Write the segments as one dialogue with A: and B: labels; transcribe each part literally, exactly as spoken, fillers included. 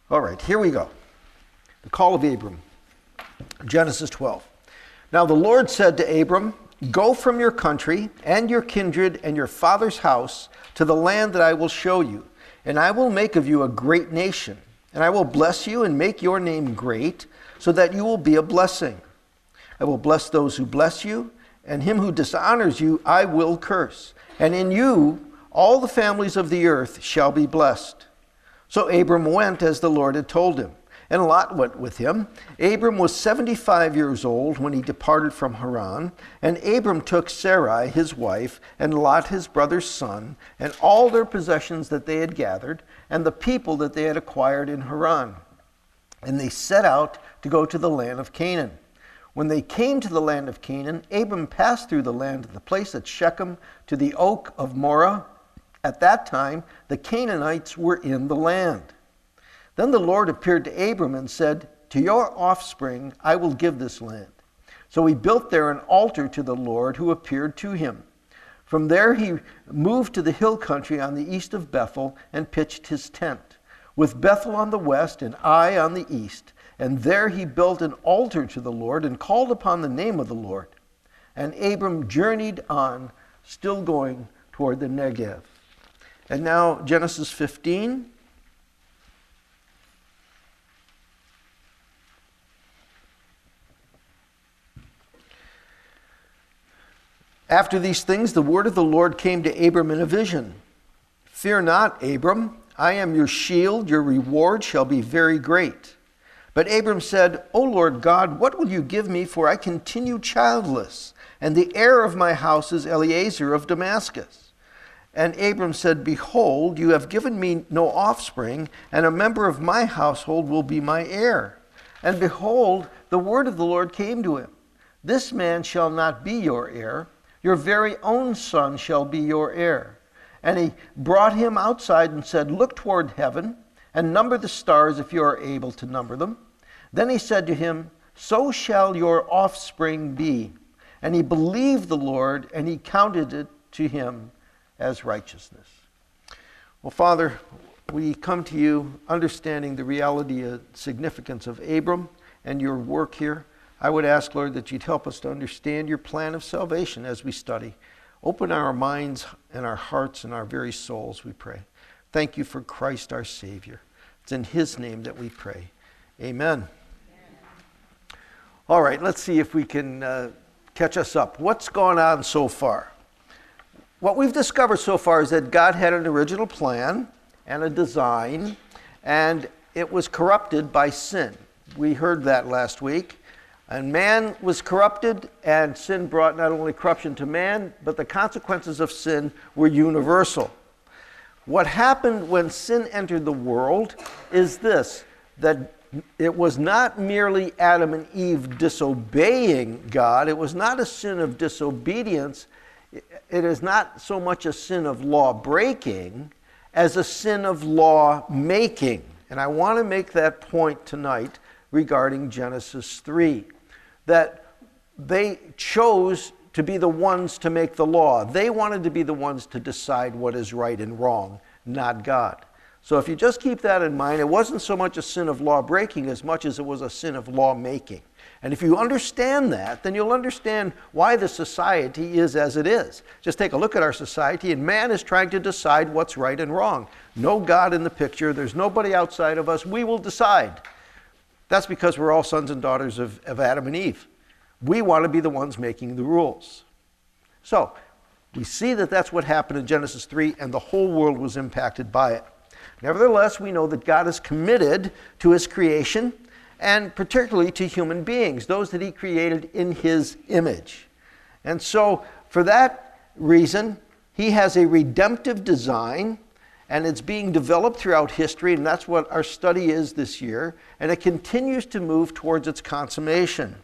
A: All right, here we go. The call of Abram, Genesis twelve. Now the Lord said to Abram, "Go from your country and your kindred and your father's house to the land that I will show you, and I will make of you a great nation, and I will bless you and make your name great, so that you will be a blessing. I will bless those who bless you, and him who dishonors you I will curse. And in you all the families of the earth shall be blessed." So Abram went as the Lord had told him, and Lot went with him. Abram was seventy-five years old when he departed from Haran, and Abram took Sarai his wife, and Lot his brother's son, and all their possessions that they had gathered, and the people that they had acquired in Haran. And they set out to go to the land of Canaan. When they came to the land of Canaan, Abram passed through the land of the place at Shechem to the oak of Moreh. At that time, the Canaanites were in the land. Then the Lord appeared to Abram and said, "To your offspring I will give this land." So he built there an altar to the Lord who appeared to him. From there he moved to the hill country on the east of Bethel and pitched his tent, with Bethel on the west and Ai on the east. And there he built an altar to the Lord and called upon the name of the Lord. And Abram journeyed on, still going toward the Negev. And now Genesis fifteen. After these things, the word of the Lord came to Abram in a vision. "Fear not, Abram, I am your shield, your reward shall be very great." But Abram said, "O Lord God, what will you give me, for I continue childless, and the heir of my house is Eliezer of Damascus?" And Abram said, "Behold, you have given me no offspring, and a member of my household will be my heir." And behold, the word of the Lord came to him, "This man shall not be your heir. Your very own son shall be your heir." And he brought him outside and said, "Look toward heaven and number the stars if you are able to number them." Then he said to him, "So shall your offspring be." And he believed the Lord, and he counted it to him as righteousness. Well, Father, we come to you understanding the reality and significance of Abram and your work here. I would ask, Lord, that you'd help us to understand your plan of salvation as we study. Open our minds and our hearts and our very souls, we pray. Thank you for Christ our Savior. It's in his name that we pray. Amen. Amen. All right, let's see if we can uh, catch us up. What's gone on so far? What we've discovered so far is that God had an original plan and a design, and it was corrupted by sin. We heard that last week. And man was corrupted, and sin brought not only corruption to man, but the consequences of sin were universal. What happened when sin entered the world is this, that it was not merely Adam and Eve disobeying God. It was not a sin of disobedience. It is not so much a sin of law breaking as a sin of law making. And I want to make that point tonight regarding Genesis three, that they chose to be the ones to make the law. They wanted to be the ones to decide what is right and wrong, not God. So if you just keep that in mind, it wasn't so much a sin of law breaking as much as it was a sin of law making. And if you understand that, then you'll understand why the society is as it is. Just take a look at our society, and man is trying to decide what's right and wrong. No God in the picture. There's nobody outside of us. We will decide. That's because we're all sons and daughters of, of Adam and Eve. We want to be the ones making the rules. So we see that that's what happened in Genesis three, and the whole world was impacted by it. Nevertheless, we know that God is committed to his creation, and particularly to human beings, those that he created in his image. And so for that reason, he has a redemptive design, and it's being developed throughout history, and that's what our study is this year, and it continues to move towards its consummation.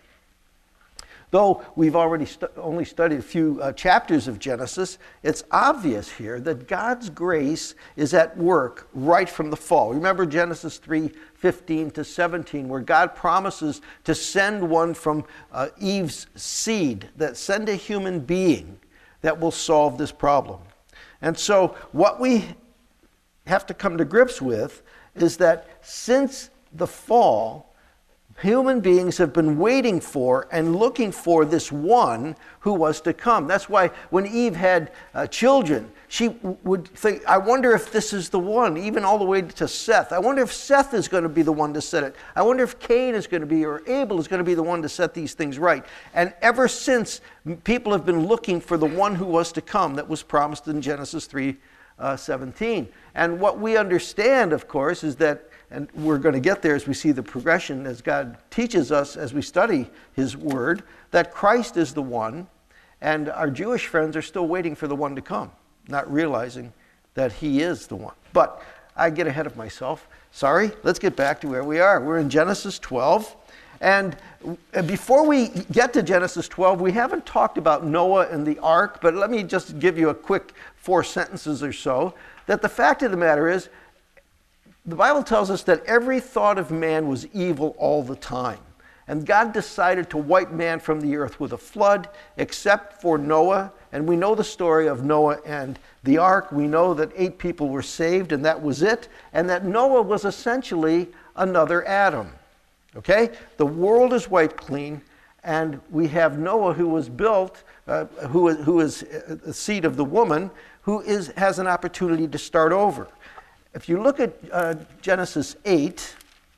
A: Though we've already stu- only studied a few uh, chapters of Genesis, it's obvious here that God's grace is at work right from the fall. Remember Genesis three fifteen to seventeen, where God promises to send one from uh, Eve's seed, that send a human being that will solve this problem. And so what we have to come to grips with is that since the fall, human beings have been waiting for and looking for this one who was to come. That's why when Eve had uh, children, she w- would think, I wonder if this is the one, even all the way to Seth. I wonder if Seth is going to be the one to set it. I wonder if Cain is going to be, or Abel is going to be the one to set these things right. And ever since, people have been looking for the one who was to come that was promised in Genesis three seventeen. And what we understand, of course, is that, and we're going to get there as we see the progression as God teaches us as we study his word, that Christ is the one, and our Jewish friends are still waiting for the one to come, not realizing that he is the one. But I get ahead of myself. Sorry, let's get back to where we are. We're in Genesis twelve. And before we get to Genesis twelve, we haven't talked about Noah and the ark, but let me just give you a quick four sentences or so, that the fact of the matter is, the Bible tells us that every thought of man was evil all the time. And God decided to wipe man from the earth with a flood, except for Noah. And we know the story of Noah and the ark. We know that eight people were saved, and that was it. And that Noah was essentially another Adam. Okay? The world is wiped clean, and we have Noah, who was built, uh, who, who is the seed of the woman, who is, has an opportunity to start over. If you look at uh, Genesis eight,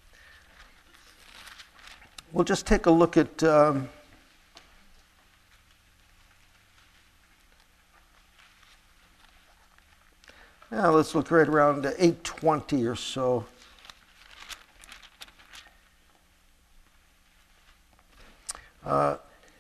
A: we'll just take a look at um, now let's look right around eight twenty or so. Uh,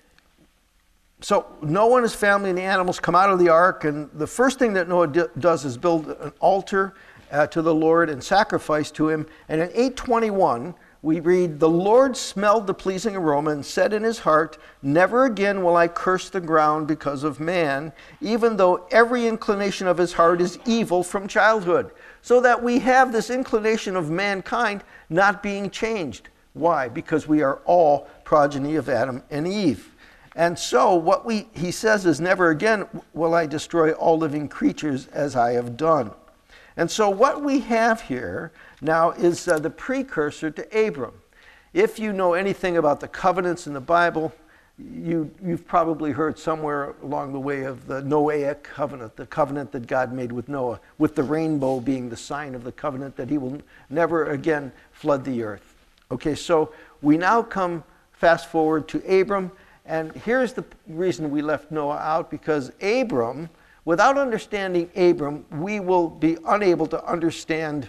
A: So Noah and his family and the animals come out of the ark, and the first thing that Noah d- does is build an altar uh, to the Lord and sacrifice to him. And in eight twenty-one, we read, "The Lord smelled the pleasing aroma and said in his heart, 'Never again will I curse the ground because of man, even though every inclination of his heart is evil from childhood.'" So that we have this inclination of mankind not being changed. Why? Because we are all progeny of Adam and Eve. And so what we he says is, "Never again will I destroy all living creatures as I have done." And so what we have here now is uh, the precursor to Abram. If you know anything about the covenants in the Bible, you, you've probably heard somewhere along the way of the Noahic covenant, the covenant that God made with Noah, with the rainbow being the sign of the covenant that he will never again flood the earth. Okay, so we now come fast forward to Abram. And here's the reason we left Noah out, because Abram, without understanding Abram, we will be unable to understand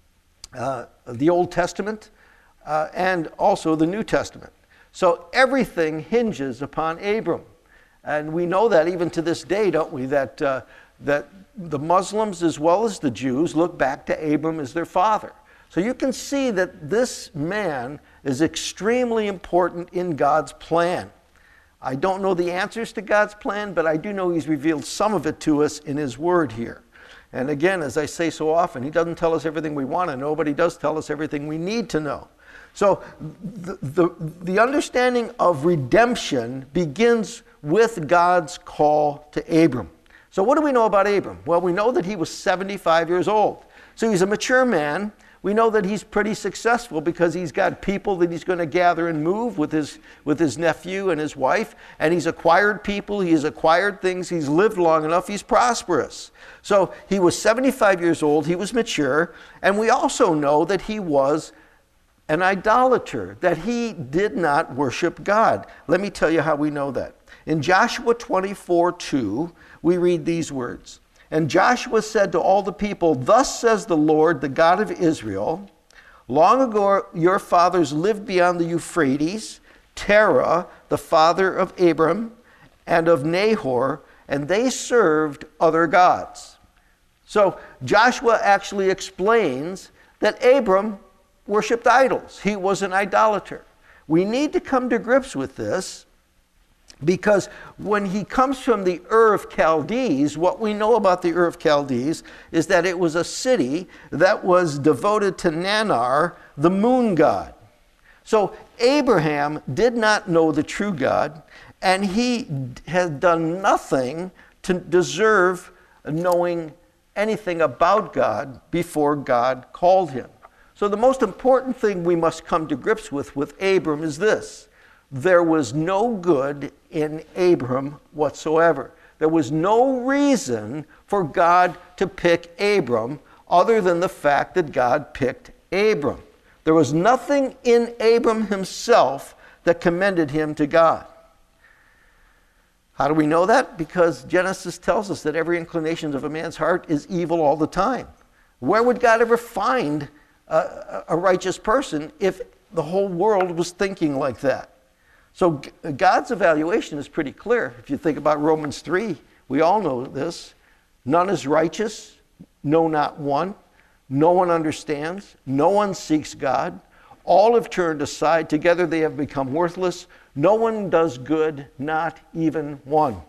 A: uh, the Old Testament uh, and also the New Testament. So everything hinges upon Abram. And we know that even to this day, don't we, that, uh, that the Muslims as well as the Jews look back to Abram as their father. So you can see that this man is extremely important in God's plan. I don't know the answers to God's plan, but I do know he's revealed some of it to us in his word here. And again, as I say so often, he doesn't tell us everything we want to know, but he does tell us everything we need to know. So the, the, the understanding of redemption begins with God's call to Abram. So what do we know about Abram? Well, we know that he was seventy-five years old. So he's a mature man. We know that he's pretty successful because he's got people that he's going to gather and move with his, with his nephew and his wife. And he's acquired people. He's acquired things. He's lived long enough. He's prosperous. So he was seventy-five years old. He was mature. And we also know that he was an idolater, that he did not worship God. Let me tell you how we know that. In Joshua twenty-four two, we read these words. "And Joshua said to all the people, 'Thus says the Lord, the God of Israel, long ago your fathers lived beyond the Euphrates, Terah, the father of Abram, and of Nahor, and they served other gods.'" So Joshua actually explains that Abram worshipped idols. He was an idolater. We need to come to grips with this, because when he comes from the Ur of Chaldees, what we know about the Ur of Chaldees is that it was a city that was devoted to Nannar, the moon god. So Abraham did not know the true God, and he had done nothing to deserve knowing anything about God before God called him. So the most important thing we must come to grips with with Abram is this. There was no good in Abram whatsoever. There was no reason for God to pick Abram other than the fact that God picked Abram. There was nothing in Abram himself that commended him to God. How do we know that? Because Genesis tells us that every inclination of a man's heart is evil all the time. Where would God ever find a, a righteous person if the whole world was thinking like that? So God's evaluation is pretty clear. If you think about Romans three, we all know this. None is righteous, no, not one. No one understands. No one seeks God. All have turned aside. Together they have become worthless. No one does good, not even one.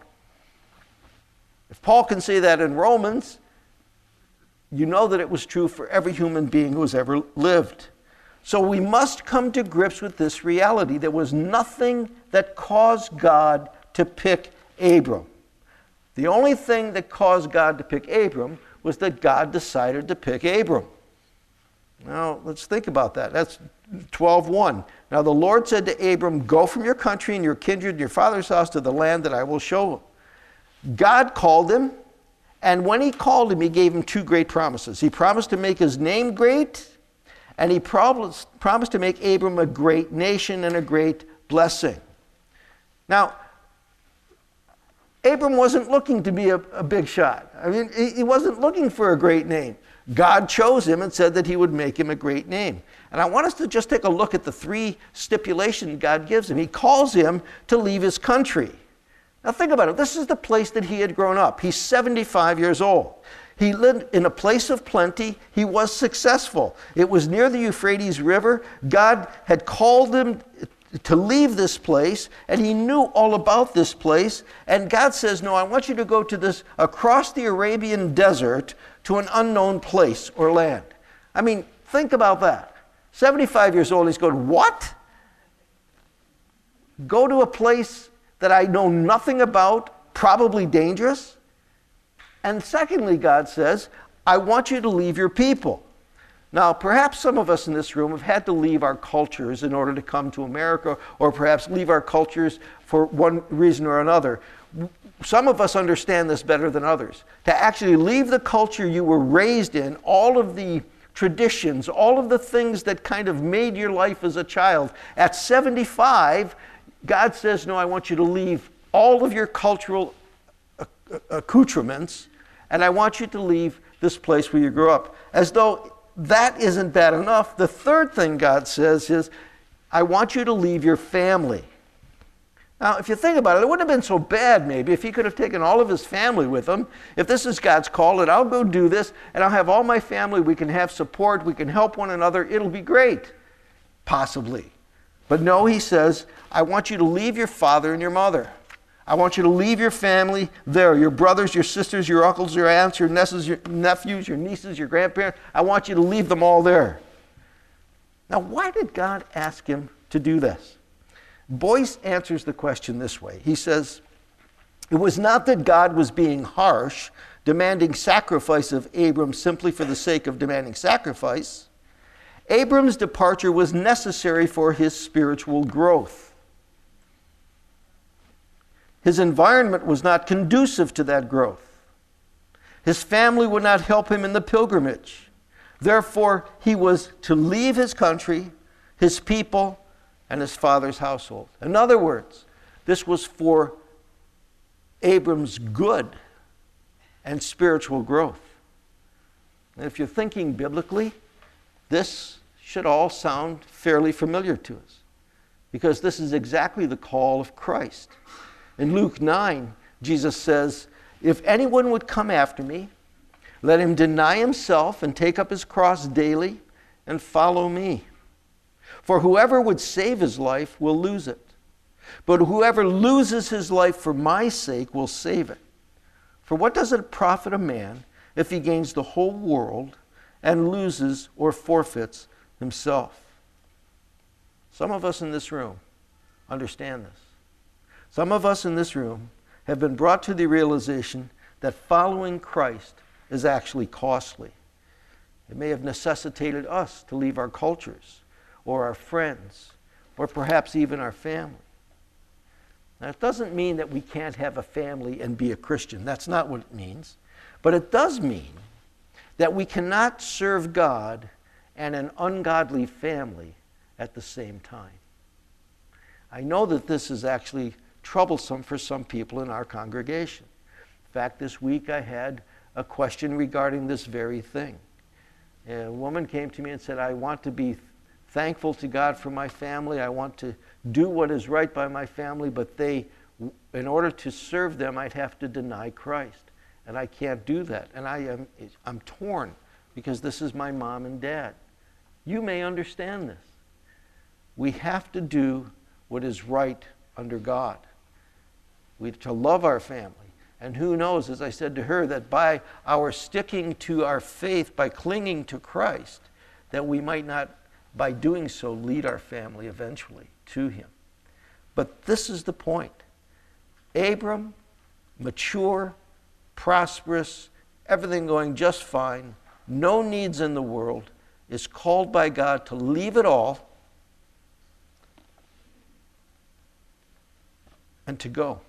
A: If Paul can say that in Romans, you know that it was true for every human being who has ever lived. So we must come to grips with this reality. There was nothing that caused God to pick Abram. The only thing that caused God to pick Abram was that God decided to pick Abram. Now, let's think about that. That's twelve one. Now the Lord said to Abram, go from your country and your kindred and your father's house to the land that I will show him. God called him, and when he called him, he gave him two great promises. He promised to make his name great, and he promised, promised to make Abram a great nation and a great blessing. Now, Abram wasn't looking to be a, a big shot. I mean, he, he wasn't looking for a great name. God chose him and said that he would make him a great name. And I want us to just take a look at the three stipulations God gives him. He calls him to leave his country. Now think about it. This is the place that he had grown up. He's seventy-five years old. He lived in a place of plenty. He was successful. It was near the Euphrates River. God had called him to leave this place, and he knew all about this place. And God says, no, I want you to go to this, across the Arabian desert, to an unknown place or land. I mean, think about that. seventy-five years old, he's going, what? Go to a place that I know nothing about, probably dangerous? And secondly, God says, I want you to leave your people. Now, perhaps some of us in this room have had to leave our cultures in order to come to America, or perhaps leave our cultures for one reason or another. Some of us understand this better than others. To actually leave the culture you were raised in, all of the traditions, all of the things that kind of made your life as a child. At seventy-five, God says, no, I want you to leave all of your cultural accoutrements, and I want you to leave this place where you grew up. As though that isn't bad enough, the third thing God says is, I want you to leave your family. Now, if you think about it, it wouldn't have been so bad maybe if he could have taken all of his family with him. If this is God's call, and I'll go do this, and I'll have all my family, we can have support, we can help one another, it'll be great. Possibly. But no, he says, I want you to leave your father and your mother. I want you to leave your family there, your brothers, your sisters, your uncles, your aunts, your nephews, your nephews, your nieces, your grandparents. I want you to leave them all there. Now, why did God ask him to do this? Boyce answers the question this way. He says, it was not that God was being harsh, demanding sacrifice of Abram simply for the sake of demanding sacrifice. Abram's departure was necessary for his spiritual growth. His environment was not conducive to that growth. His family would not help him in the pilgrimage. Therefore, he was to leave his country, his people, and his father's household. In other words, this was for Abram's good and spiritual growth. And if you're thinking biblically, this should all sound fairly familiar to us, because this is exactly the call of Christ. In Luke nine, Jesus says, if anyone would come after me, let him deny himself and take up his cross daily and follow me. For whoever would save his life will lose it. But whoever loses his life for my sake will save it. For what does it profit a man if he gains the whole world and loses or forfeits himself? Some of us in this room understand this. Some of us in this room have been brought to the realization that following Christ is actually costly. It may have necessitated us to leave our cultures or our friends or perhaps even our family. Now, it doesn't mean that we can't have a family and be a Christian. That's not what it means. But it does mean that we cannot serve God and an ungodly family at the same time. I know that this is actually troublesome for some people in our congregation. In fact, this week I had a question regarding this very thing. A woman came to me and said, I want to be thankful to God for my family. I want to do what is right by my family, but they, in order to serve them, I'd have to deny Christ. And I can't do that. And I am, I'm torn because this is my mom and dad. You may understand this. We have to do what is right under God. We have to love our family. And who knows, as I said to her, that by our sticking to our faith, by clinging to Christ, that we might not, by doing so, lead our family eventually to Him. But this is the point. Abram, mature, prosperous, everything going just fine, no needs in the world, is called by God to leave it all and to go.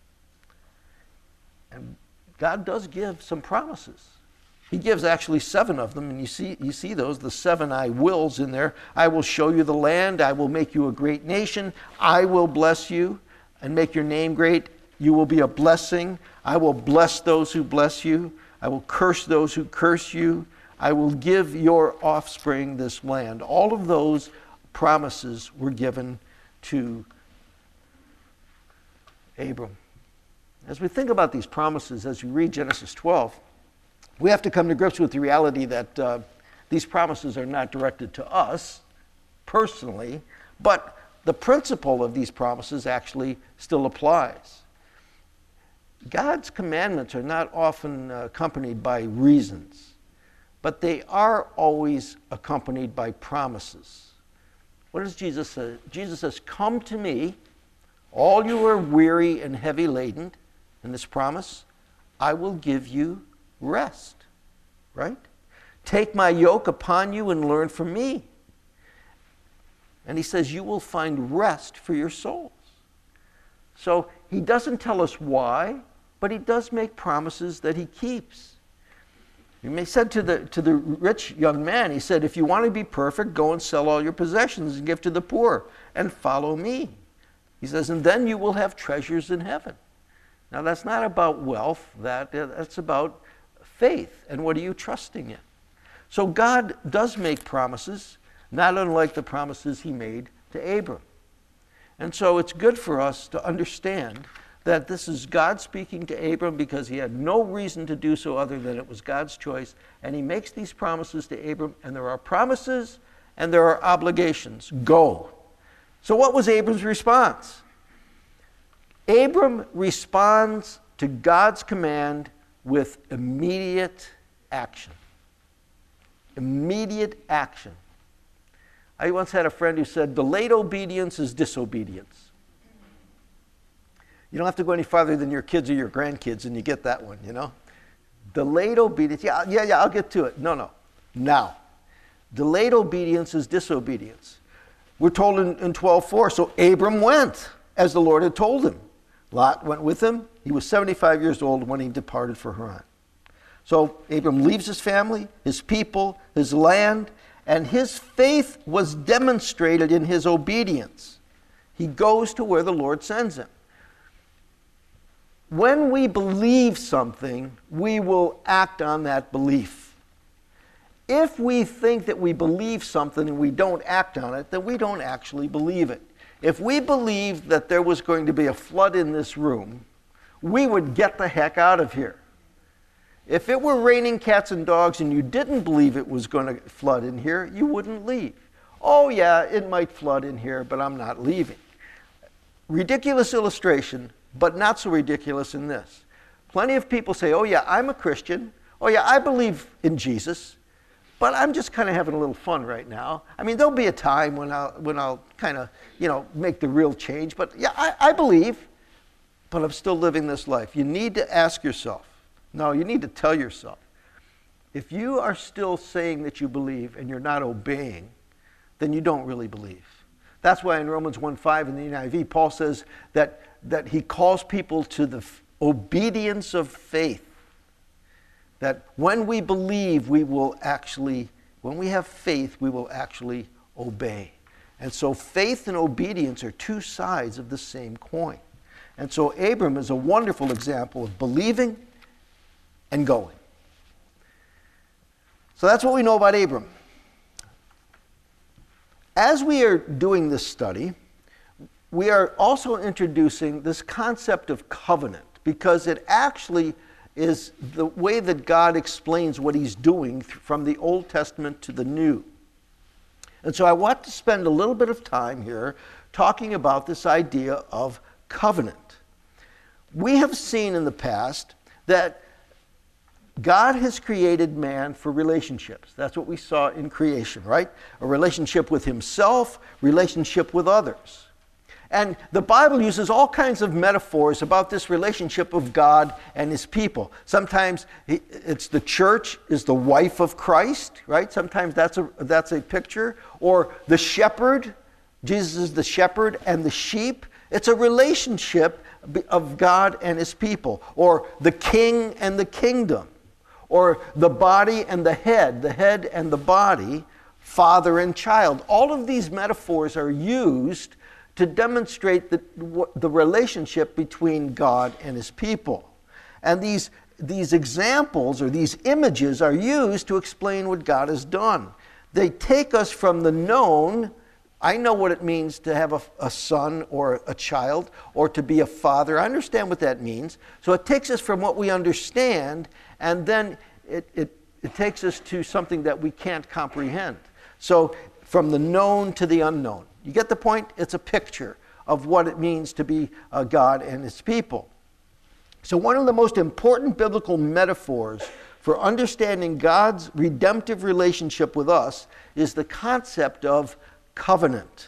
A: And God does give some promises. He gives actually seven of them, and you see, you see those, the seven I wills in there. I will show you the land. I will make you a great nation. I will bless you and make your name great. You will be a blessing. I will bless those who bless you. I will curse those who curse you. I will give your offspring this land. All of those promises were given to Abram. As we think about these promises, as we read Genesis twelve, we have to come to grips with the reality that uh, these promises are not directed to us personally, but the principle of these promises actually still applies. God's commandments are not often uh, accompanied by reasons, but they are always accompanied by promises. What does Jesus say? Jesus says, come to me, all you are weary and heavy laden, in this promise, I will give you rest, right? Take my yoke upon you and learn from me. And he says, you will find rest for your souls. So he doesn't tell us why, but he does make promises that he keeps. He said to the, to the rich young man, he said, if you want to be perfect, go and sell all your possessions and give to the poor and follow me. He says, and then you will have treasures in heaven. Now, that's not about wealth. That, that's about faith. And what are you trusting in? So God does make promises, not unlike the promises he made to Abram. And so it's good for us to understand that this is God speaking to Abram because he had no reason to do so other than it was God's choice. And he makes these promises to Abram, and there are promises and there are obligations. Go. So what was Abram's response? Abram responds to God's command with immediate action. Immediate action. I once had a friend who said, delayed obedience is disobedience. You don't have to go any farther than your kids or your grandkids and you get that one, you know? Delayed obedience, yeah, yeah, yeah, I'll get to it. No, no, now. Delayed obedience is disobedience. We're told in, in twelve four, so Abram went as the Lord had told him. Lot went with him. He was seventy-five years old when he departed for Haran. So Abram leaves his family, his people, his land, and his faith was demonstrated in his obedience. He goes to where the Lord sends him. When we believe something, we will act on that belief. If we think that we believe something and we don't act on it, then we don't actually believe it. If we believed that there was going to be a flood in this room, we would get the heck out of here. If it were raining cats and dogs and you didn't believe it was going to flood in here, you wouldn't leave. Oh yeah, it might flood in here, but I'm not leaving. Ridiculous illustration, but not so ridiculous in this. Plenty of people say, oh yeah, I'm a Christian. Oh yeah, I believe in Jesus. But I'm just kind of having a little fun right now. I mean, there'll be a time when I'll, when I'll kind of, you know, make the real change. But yeah, I, I believe, but I'm still living this life. You need to ask yourself. No, you need to tell yourself, If you are still saying that you believe and you're not obeying, then you don't really believe. That's why in Romans one five in the N I V, Paul says that, that he calls people to the f- obedience of faith. That when we believe, we will actually, when we have faith, we will actually obey. And so faith and obedience are two sides of the same coin. And so Abram is a wonderful example of believing and going. So that's what we know about Abram. As we are doing this study, we are also introducing this concept of covenant, because it actually is the way that God explains what he's doing from the Old Testament to the New. And so I want to spend a little bit of time here talking about this idea of covenant. We have seen in the past that God has created man for relationships. That's what we saw in creation, right? A relationship with himself, relationship with others. And the Bible uses all kinds of metaphors about this relationship of God and his people. Sometimes it's the church is the wife of Christ, right? Sometimes that's a, that's a picture. Or the shepherd, Jesus is the shepherd, and the sheep. It's a relationship of God and his people. Or the king and the kingdom. Or the body and the head, the head and the body, father and child. All of these metaphors are used to demonstrate the, the relationship between God and his people. And these, these examples or these images are used to explain what God has done. They take us from the known. I know what it means to have a, a son or a child or to be a father. I understand what that means. So it takes us from what we understand, and then it, it, it takes us to something that we can't comprehend. So from the known to the unknown. You get the point? It's a picture of what it means to be uh, God and his people. So one of the most important biblical metaphors for understanding God's redemptive relationship with us is the concept of covenant.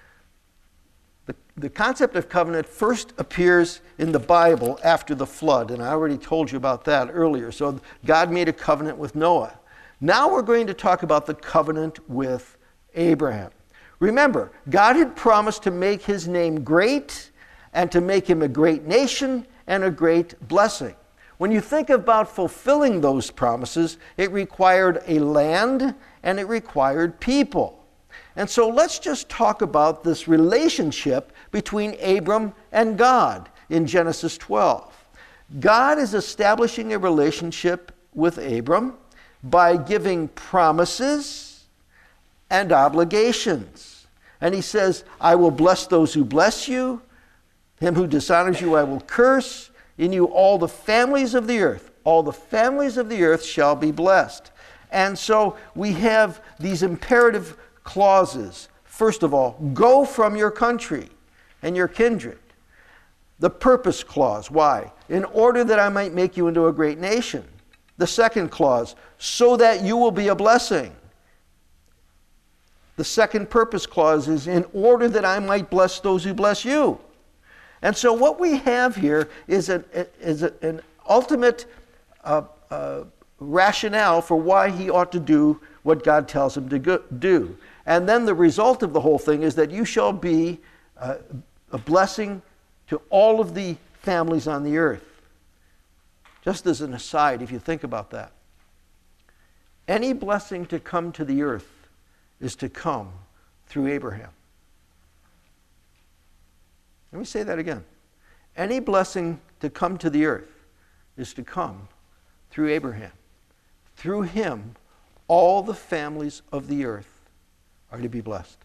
A: The, the concept of covenant first appears in the Bible after the flood, and I already told you about that earlier. So God made a covenant with Noah. Now we're going to talk about the covenant with Abraham. Remember, God had promised to make his name great and to make him a great nation and a great blessing. When you think about fulfilling those promises, it required a land and it required people. And so let's just talk about this relationship between Abram and God in Genesis twelve. God is establishing a relationship with Abram by giving promises and obligations. And he says, I will bless those who bless you. Him who dishonors you I will curse. In you all the families of the earth, all the families of the earth shall be blessed. And so we have these imperative clauses. First of all, go from your country and your kindred. The purpose clause, why? In order that I might make you into a great nation. The second clause, so that you will be a blessing. The second purpose clause is in order that I might bless those who bless you. And so what we have here is, a, is a, an ultimate uh, uh, rationale for why he ought to do what God tells him to go, do. And then the result of the whole thing is that you shall be uh, a blessing to all of the families on the earth. Just as an aside, if you think about that, any blessing to come to the earth is to come through Abraham. Let me say that again. Any blessing to come to the earth is to come through Abraham. Through him, all the families of the earth are to be blessed.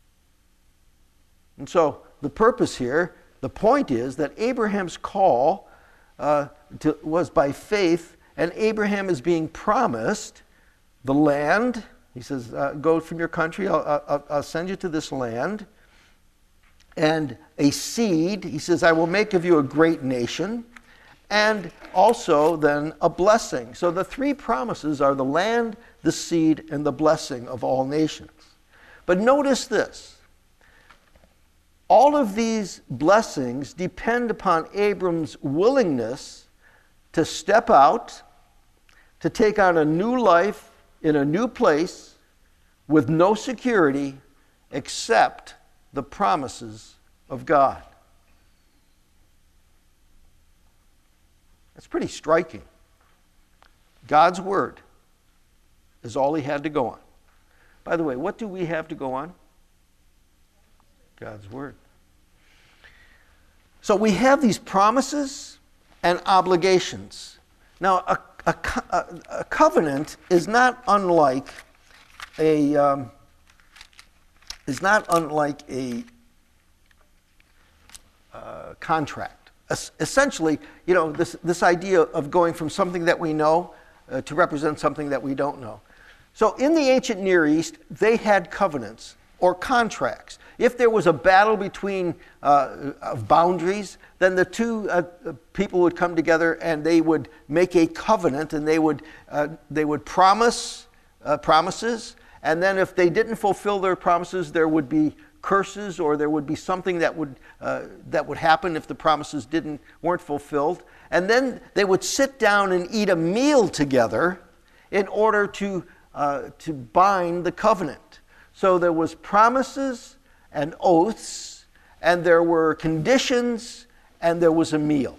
A: And so the purpose here, the point is that Abraham's call uh, to, was by faith, and Abraham is being promised the land. He says, uh, go from your country, I'll, I'll, I'll send you to this land. And a seed, he says, I will make of you a great nation. And also then a blessing. So the three promises are the land, the seed, and the blessing of all nations. But notice this. All of these blessings depend upon Abram's willingness to step out, to take on a new life in a new place with no security except the promises of God. That's pretty striking. God's word is all he had to go on. By the way, what do we have to go on? God's word. So we have these promises and obligations. Now, a, a, a, a covenant is not unlike a um, is not unlike a uh, contract. Es- essentially, you know, this this idea of going from something that we know uh, to represent something that we don't know. So, in the ancient Near East, they had covenants or contracts. If there was a battle between uh, of boundaries, then the two uh, people would come together and they would make a covenant, and they would uh, they would promise uh, promises, and then if they didn't fulfill their promises, there would be curses, or there would be something that would uh, that would happen if the promises didn't weren't fulfilled. And then they would sit down and eat a meal together in order to uh, to bind the covenant. So there was promises and oaths, and there were conditions, and there was a meal.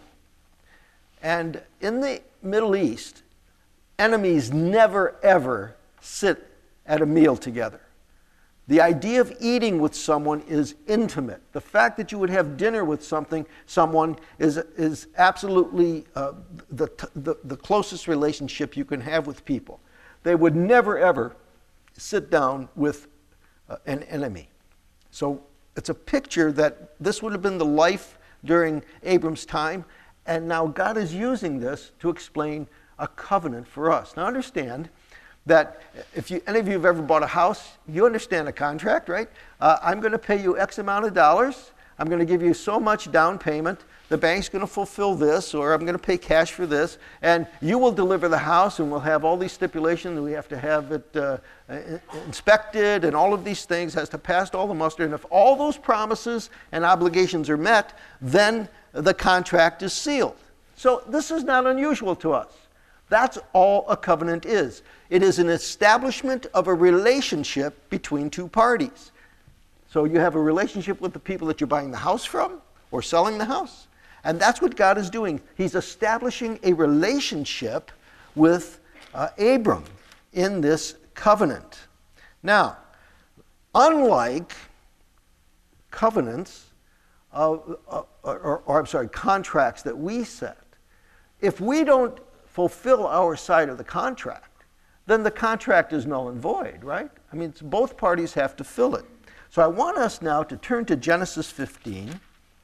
A: And in the Middle East, enemies never ever sit at a meal together. The idea of eating with someone is intimate. The fact that you would have dinner with something, someone is is absolutely uh, the, the the closest relationship you can have with people. They would never ever sit down with uh, an enemy. So it's a picture that this would have been the life during Abram's time, and now God is using this to explain a covenant for us. Now understand that if you, any of you have ever bought a house, you understand a contract, right? Uh, I'm going to pay you X amount of dollars. I'm going to give you so much down payment. The bank's going to fulfill this, or I'm going to pay cash for this. And you will deliver the house, and we'll have all these stipulations. We have to have it uh, inspected, and all of these things has to pass all the muster. And if all those promises and obligations are met, then the contract is sealed. So this is not unusual to us. That's all a covenant is. It is an establishment of a relationship between two parties. So you have a relationship with the people that you're buying the house from or selling the house. And that's what God is doing. He's establishing a relationship with uh, Abram in this covenant. Now, unlike covenants, uh, uh, or, or, or I'm sorry, contracts that we set, if we don't fulfill our side of the contract, then the contract is null and void, right? I mean, it's, both parties have to fill it. So I want us now to turn to Genesis fifteen.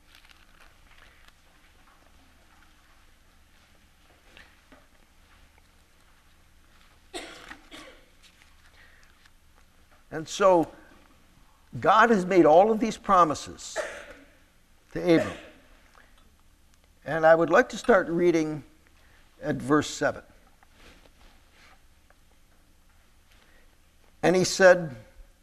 A: And so God has made all of these promises to Abram. And I would like to start reading at verse seven. And he said,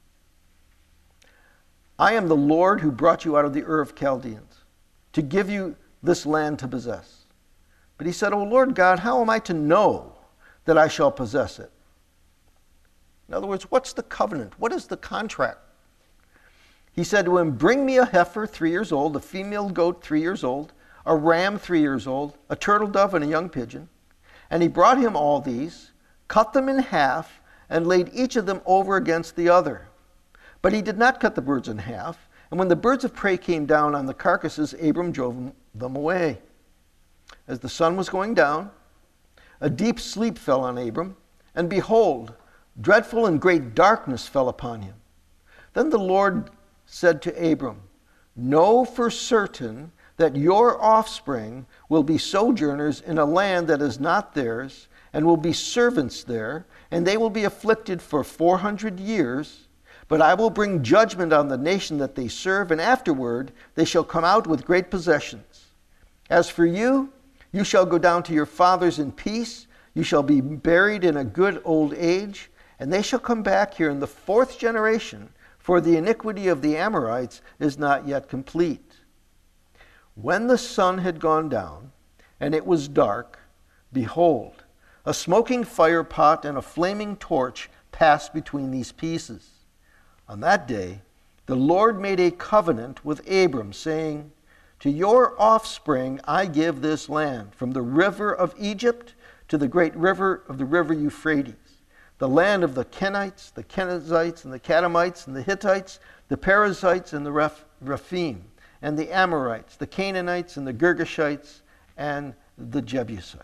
A: I am the Lord who brought you out of the Ur of Chaldeans to give you this land to possess. But he said, O Lord God, how am I to know that I shall possess it? In other words, what's the covenant? What is the contract? He said to him, bring me a heifer three years old, a female goat three years old, a ram three years old, a turtle dove, and a young pigeon. And he brought him all these, cut them in half, and laid each of them over against the other. But he did not cut the birds in half. And when the birds of prey came down on the carcasses, Abram drove them away. As the sun was going down, a deep sleep fell on Abram, and behold, dreadful and great darkness fell upon him. Then the Lord said to Abram, know for certain that your offspring will be sojourners in a land that is not theirs, and will be servants there, and they will be afflicted for four hundred years. But I will bring judgment on the nation that they serve, and afterward they shall come out with great possessions. As for you, you shall go down to your fathers in peace. You shall be buried in a good old age, and they shall come back here in the fourth generation, for the iniquity of the Amorites is not yet complete. When the sun had gone down, and it was dark, behold, A smoking fire pot and a flaming torch passed between these pieces. On that day, the Lord made a covenant with Abram, saying, to your offspring I give this land, from the river of Egypt to the great river of the river Euphrates, the land of the Kenites, the Kenizzites, and the Kadmonites, and the Hittites, the Perizzites, and the Reph- Rephaim, and the Amorites, the Canaanites, and the Girgashites, and the Jebusites.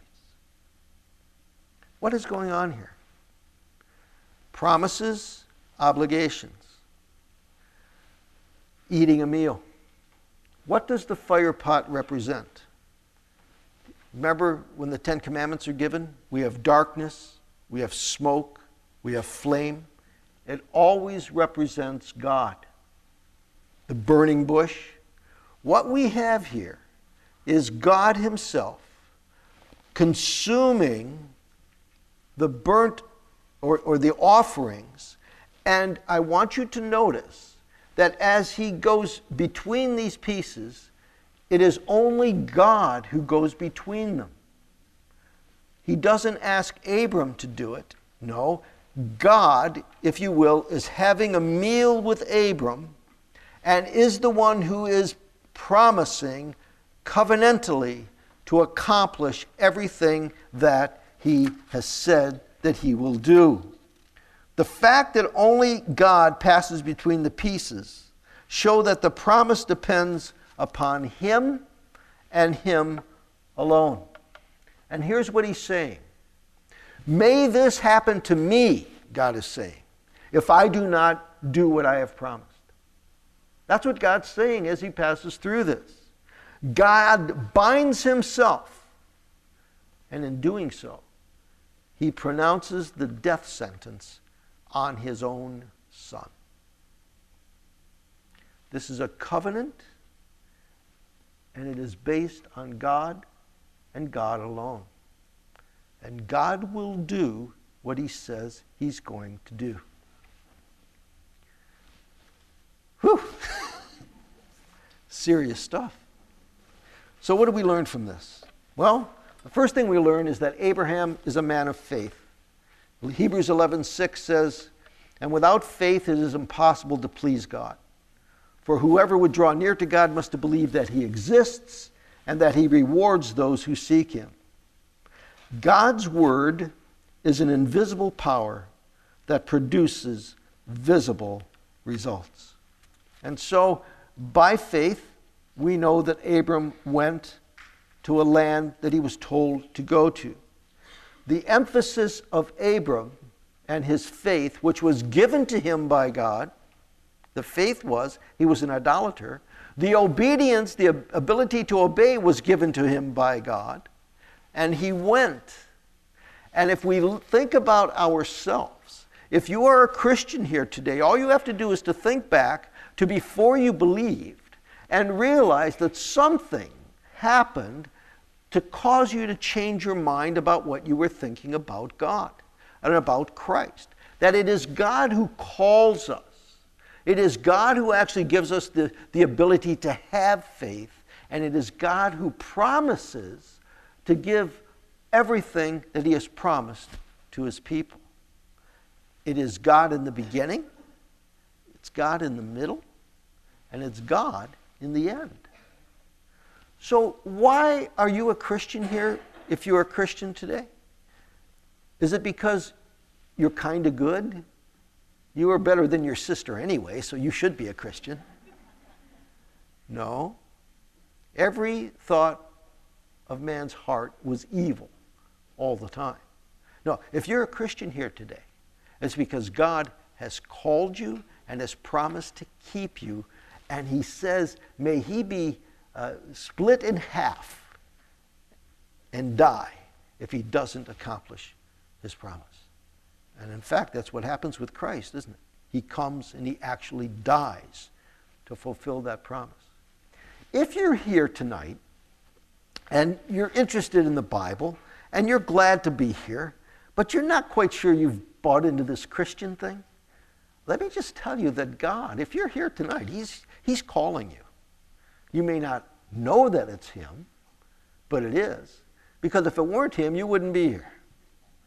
A: What is going on here? Promises, obligations. Eating a meal. What does the fire pot represent? Remember when the Ten Commandments are given? We have darkness, we have smoke, we have flame. It always represents God. The burning bush. What we have here is God himself consuming the burnt or, or the offerings. And I want you to notice that as he goes between these pieces, it is only God who goes between them. He doesn't ask Abram to do it. No, God, if you will, is having a meal with Abram and is the one who is promising covenantally to accomplish everything that he has said that he will do. The fact that only God passes between the pieces show that the promise depends upon him and him alone. And here's what he's saying. May this happen to me, God is saying, if I do not do what I have promised. That's what God's saying as he passes through this. God binds himself, and in doing so, he pronounces the death sentence on his own son. This is a covenant, and it is based on God and God alone. And God will do what he says he's going to do. Whew. Serious stuff. So what do we learn from this? Well, the first thing we learn is that Abraham is a man of faith. Hebrews eleven six says, and without faith it is impossible to please God. For whoever would draw near to God must believe that he exists and that he rewards those who seek him. God's word is an invisible power that produces visible results. And so, by faith, we know that Abram went to a land that he was told to go to. The emphasis of Abram and his faith, which was given to him by God, the faith was, he was an idolater. The obedience, the ability to obey was given to him by God. And he went. And if we think about ourselves, if you are a Christian here today, all you have to do is to think back to before you believed and realize that something happened to cause you to change your mind about what you were thinking about God and about Christ. That it is God who calls us. It is God who actually gives us the, the ability to have faith. And it is God who promises to give everything that he has promised to his people. It is God in the beginning, it's God in the middle, and it's God in the end. So why are you a Christian here if you're a Christian today? Is it because you're kind of good? You are better than your sister anyway, so you should be a Christian. No. Every thought of man's heart was evil all the time. No, if you're a Christian here today, it's because God has called you and has promised to keep you, and he says, may he be uh, split in half and die if he doesn't accomplish his promise. And in fact, that's what happens with Christ, isn't it? He comes and he actually dies to fulfill that promise. If you're here tonight and you're interested in the Bible and you're glad to be here, but you're not quite sure you've bought into this Christian thing, let me just tell you that God, if you're here tonight, he's, he's calling you. You may not know that it's him, but it is. Because if it weren't him, you wouldn't be here.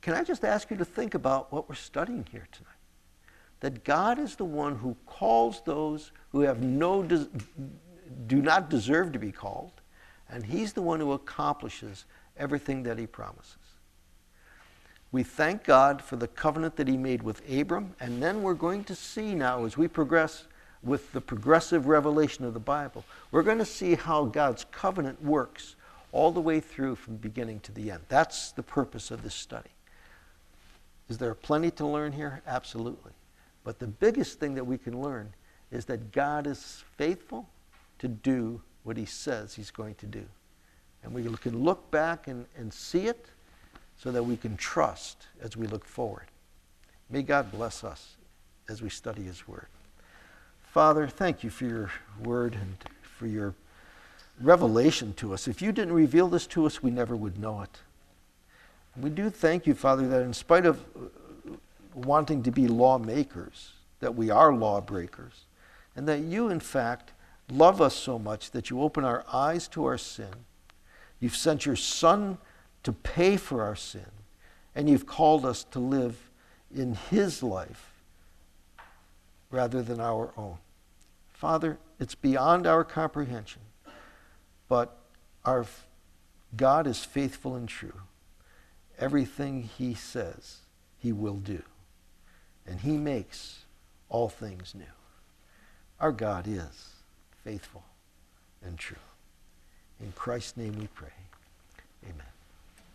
A: can I just ask you to think about what we're studying here tonight? That God is the one who calls those who have no des- do not deserve to be called, and he's the one who accomplishes everything that he promises. We thank God for the covenant that he made with Abram, and then we're going to see now as we progress with the progressive revelation of the Bible, we're going to see how God's covenant works all the way through from beginning to the end. That's the purpose of this study. Is there plenty to learn here? Absolutely. But the biggest thing that we can learn is that God is faithful to do what he says he's going to do. And we can look back and, and see it so that we can trust as we look forward. May God bless us as we study his word. Father, thank you for your word and for your revelation to us. If you didn't reveal this to us, we never would know it. We do thank you, Father, that in spite of wanting to be lawmakers, that we are lawbreakers, and that you, in fact, love us so much that you open our eyes to our sin. You've sent your Son to pay for our sin, and you've called us to live in his life rather than our own. Father, it's beyond our comprehension, but our God is faithful and true. Everything he says, he will do. And he makes all things new. Our God is faithful and true. In Christ's name we pray. Amen.